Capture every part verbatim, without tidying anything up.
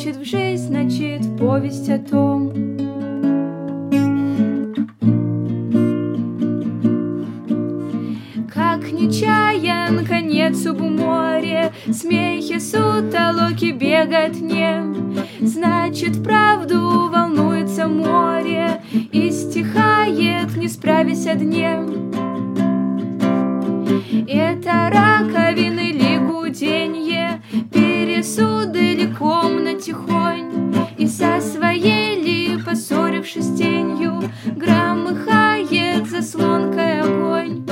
Значит, в жизнь, значит, в повесть о том. Как нечаян конец у моря, смехи, сутолоки, беготне. Значит, вправду волнуется море и стихает, не справясь о дне. Это раковины ли гуденье, пересуды ли комнат тихонь, и со своей ли, поссорившись тенью, громыхает заслонкой огонь.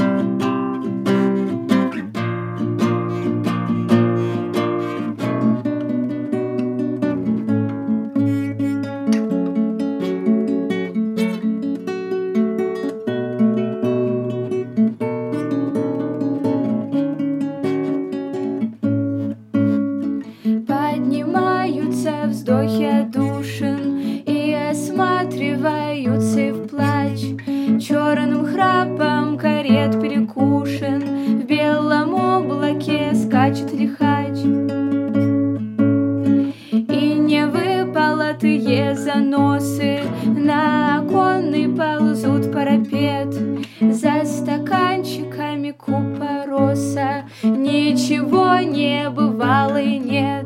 Поднимаются вздохи отдушин и осматриваются и в плач. Черным храпом карет перекушен, в белом облаке скачет лихач. И невыполотые заносы на оконный ползут парапет. За стаканчиками купороса ничего не бывало и нет.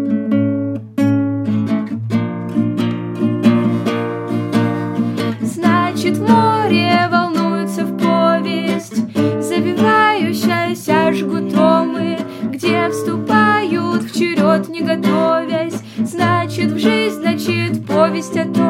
Значит, в море волнуется в повесть, завивающаяся жгутомы, где вступают в черед, не готовясь. Значит, в жизнь, значит, повесть о том.